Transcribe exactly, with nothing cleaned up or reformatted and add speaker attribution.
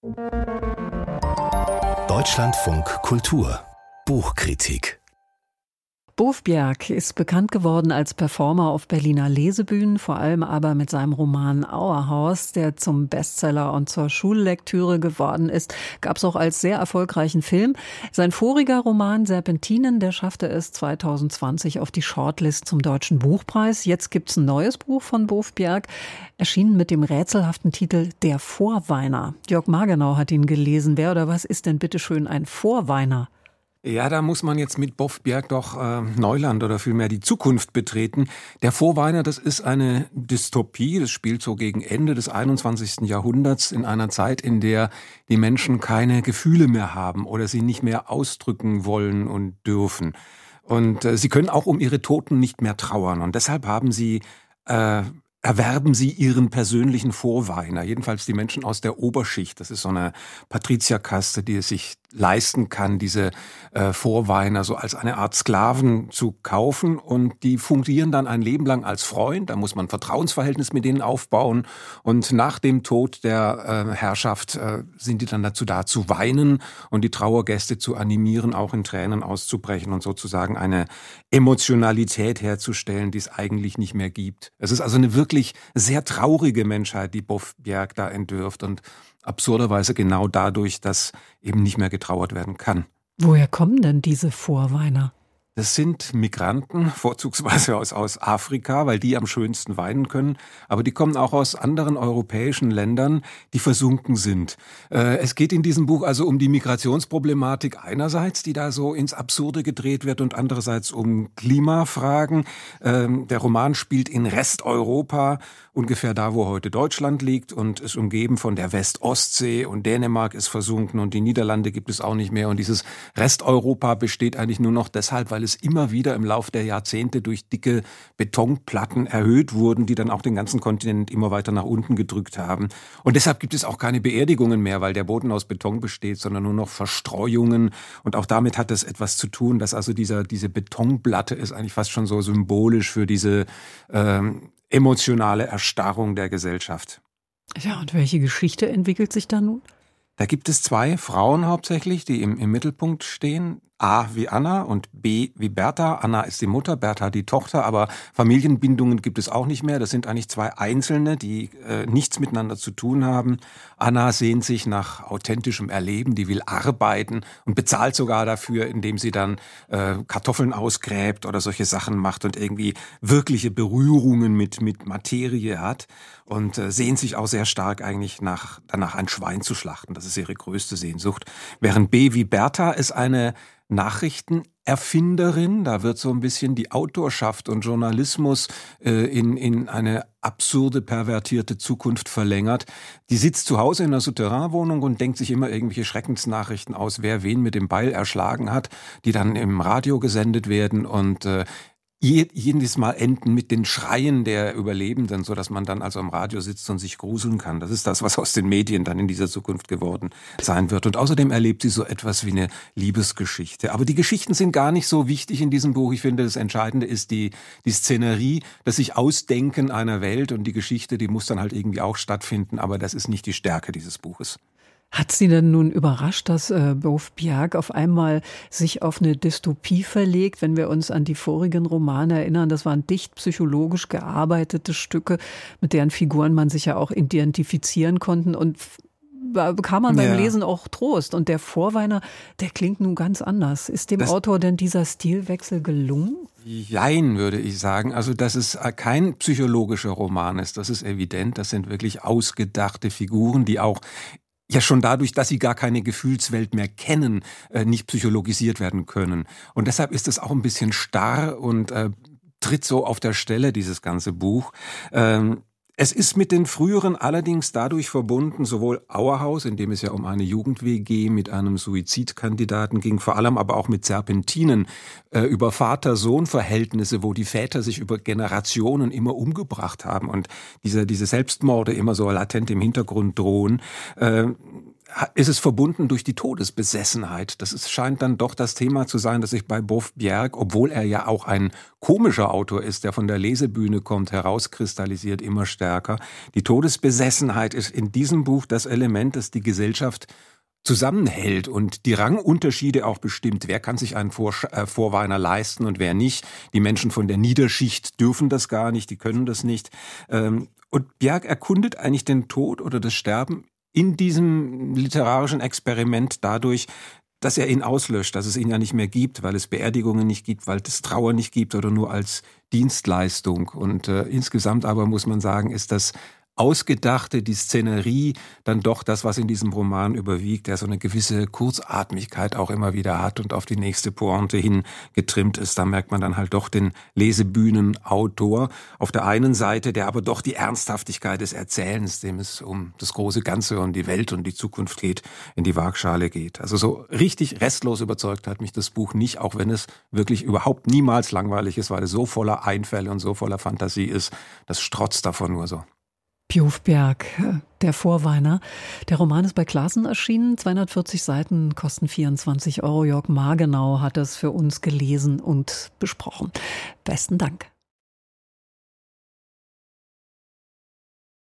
Speaker 1: Deutschlandfunk Kultur Buchkritik.
Speaker 2: Bovbjerg ist bekannt geworden als Performer auf Berliner Lesebühnen, vor allem aber mit seinem Roman Auerhaus, der zum Bestseller und zur Schullektüre geworden ist. Gab es auch als sehr erfolgreichen Film. Sein voriger Roman Serpentinen, der schaffte es zwanzig zwanzig auf die Shortlist zum Deutschen Buchpreis. Jetzt gibt's ein neues Buch von Bovbjerg, erschienen mit dem rätselhaften Titel Der Vorweiner. Jörg Margenau hat ihn gelesen. Wer oder was ist denn bitteschön ein Vorweiner?
Speaker 3: Ja, da muss man jetzt mit Bovbjerg doch äh, Neuland oder vielmehr die Zukunft betreten. Der Vorweiner, das ist eine Dystopie, das spielt so gegen Ende des einundzwanzigsten Jahrhunderts in einer Zeit, in der die Menschen keine Gefühle mehr haben oder sie nicht mehr ausdrücken wollen und dürfen. Und äh, sie können auch um ihre Toten nicht mehr trauern. Und deshalb haben sie... Äh, erwerben sie ihren persönlichen Vorweiner, jedenfalls die Menschen aus der Oberschicht. Das ist so eine Patrizierkaste, die es sich leisten kann, diese äh, Vorweiner so als eine Art Sklaven zu kaufen, und die fungieren dann ein Leben lang als Freund. Da muss man ein Vertrauensverhältnis mit denen aufbauen, und nach dem Tod der äh, Herrschaft äh, sind die dann dazu da zu weinen und die Trauergäste zu animieren, auch in Tränen auszubrechen und sozusagen eine Emotionalität herzustellen, die es eigentlich nicht mehr gibt. Es ist also eine wirklich sehr traurige Menschheit, die Bovbjerg da entwirft, und absurderweise genau dadurch, dass eben nicht mehr getrauert werden kann.
Speaker 2: Woher kommen denn diese Vorweiner?
Speaker 3: Das sind Migranten, vorzugsweise aus, aus Afrika, weil die am schönsten weinen können. Aber die kommen auch aus anderen europäischen Ländern, die versunken sind. Äh, es geht in diesem Buch also um die Migrationsproblematik einerseits, die da so ins Absurde gedreht wird, und andererseits um Klimafragen. Ähm, der Roman spielt in Resteuropa, ungefähr da, wo heute Deutschland liegt, und ist umgeben von der West-Ostsee, und Dänemark ist versunken und die Niederlande gibt es auch nicht mehr. Und dieses Resteuropa besteht eigentlich nur noch deshalb, weil es immer wieder im Lauf der Jahrzehnte durch dicke Betonplatten erhöht wurden, die dann auch den ganzen Kontinent immer weiter nach unten gedrückt haben. Und deshalb gibt es auch keine Beerdigungen mehr, weil der Boden aus Beton besteht, sondern nur noch Verstreuungen. Und auch damit hat es etwas zu tun, dass also dieser, diese Betonplatte ist eigentlich fast schon so symbolisch für diese ähm, emotionale Erstarrung der Gesellschaft.
Speaker 2: Ja, und welche Geschichte entwickelt sich da nun?
Speaker 3: Da gibt es zwei Frauen hauptsächlich, die im, im Mittelpunkt stehen. A wie Anna und B wie Bertha. Anna ist die Mutter, Bertha die Tochter, aber Familienbindungen gibt es auch nicht mehr. Das sind eigentlich zwei Einzelne, die äh, nichts miteinander zu tun haben. Anna sehnt sich nach authentischem Erleben, die will arbeiten und bezahlt sogar dafür, indem sie dann äh, Kartoffeln ausgräbt oder solche Sachen macht und irgendwie wirkliche Berührungen mit, mit Materie hat, und äh, sehnt sich auch sehr stark eigentlich nach, danach ein Schwein zu schlachten. Das ist ihre größte Sehnsucht. Während B wie Bertha ist eine Nachrichtenerfinderin. Da wird so ein bisschen die Autorschaft und Journalismus äh, in, in eine absurde, pervertierte Zukunft verlängert. Die sitzt zu Hause in einer Souterrainwohnung und denkt sich immer irgendwelche Schreckensnachrichten aus, wer wen mit dem Beil erschlagen hat, die dann im Radio gesendet werden und äh, jedes Mal enden mit den Schreien der Überlebenden, so dass man dann also am Radio sitzt und sich gruseln kann. Das ist das, was aus den Medien dann in dieser Zukunft geworden sein wird. Und außerdem erlebt sie so etwas wie eine Liebesgeschichte. Aber die Geschichten sind gar nicht so wichtig in diesem Buch. Ich finde, das Entscheidende ist die, die Szenerie, das sich Ausdenken einer Welt, und die Geschichte, die muss dann halt irgendwie auch stattfinden. Aber das ist nicht die Stärke dieses Buches.
Speaker 2: Hat Sie denn nun überrascht, dass äh, Bovbjerg auf einmal sich auf eine Dystopie verlegt? Wenn wir uns an die vorigen Romane erinnern, das waren dicht psychologisch gearbeitete Stücke, mit deren Figuren man sich ja auch identifizieren konnte, und da bekam man beim
Speaker 3: Ja.
Speaker 2: Lesen auch Trost. Und der Vorweiner, der klingt nun ganz anders. Ist dem
Speaker 3: Das
Speaker 2: Autor denn dieser Stilwechsel gelungen?
Speaker 3: Jein, würde ich sagen. Also, dass es kein psychologischer Roman ist, das ist evident. Das sind wirklich ausgedachte Figuren, die auch ja schon dadurch, dass sie gar keine Gefühlswelt mehr kennen, äh, nicht psychologisiert werden können. Und deshalb ist es auch ein bisschen starr und äh, tritt so auf der Stelle, dieses ganze Buch. Ähm, Es ist mit den früheren allerdings dadurch verbunden, sowohl Auerhaus, in dem es ja um eine Jugend-W G mit einem Suizidkandidaten ging, vor allem aber auch mit Serpentinen, äh, über Vater-Sohn-Verhältnisse, wo die Väter sich über Generationen immer umgebracht haben und diese, diese Selbstmorde immer so latent im Hintergrund drohen. Äh, ist es verbunden durch die Todesbesessenheit. Das ist, scheint dann doch das Thema zu sein, das sich bei Bof Bjerg, obwohl er ja auch ein komischer Autor ist, der von der Lesebühne kommt, herauskristallisiert immer stärker. Die Todesbesessenheit ist in diesem Buch das Element, das die Gesellschaft zusammenhält und die Rangunterschiede auch bestimmt. Wer kann sich einen Vor- äh, Vorweiner leisten und wer nicht? Die Menschen von der Niederschicht dürfen das gar nicht, die können das nicht. Ähm, und Bjerg erkundet eigentlich den Tod oder das Sterben in diesem literarischen Experiment dadurch, dass er ihn auslöscht, dass es ihn ja nicht mehr gibt, weil es Beerdigungen nicht gibt, weil es Trauer nicht gibt oder nur als Dienstleistung. Und äh, insgesamt aber muss man sagen, ist das Ausgedachte, die Szenerie, dann doch das, was in diesem Roman überwiegt, der so eine gewisse Kurzatmigkeit auch immer wieder hat und auf die nächste Pointe hin getrimmt ist. Da merkt man dann halt doch den Lesebühnenautor auf der einen Seite, der aber doch die Ernsthaftigkeit des Erzählens, dem es um das große Ganze und die Welt und die Zukunft geht, in die Waagschale geht. Also so richtig restlos überzeugt hat mich das Buch nicht, auch wenn es wirklich überhaupt niemals langweilig ist, weil es so voller Einfälle und so voller Fantasie ist. Das strotzt davon nur so.
Speaker 2: Bjof Bjerg, der Vorweiner. Der Roman ist bei Classen erschienen, zweihundertvierzig Seiten, kosten vierundzwanzig Euro. Jörg Margenau hat es für uns gelesen und besprochen. Besten Dank.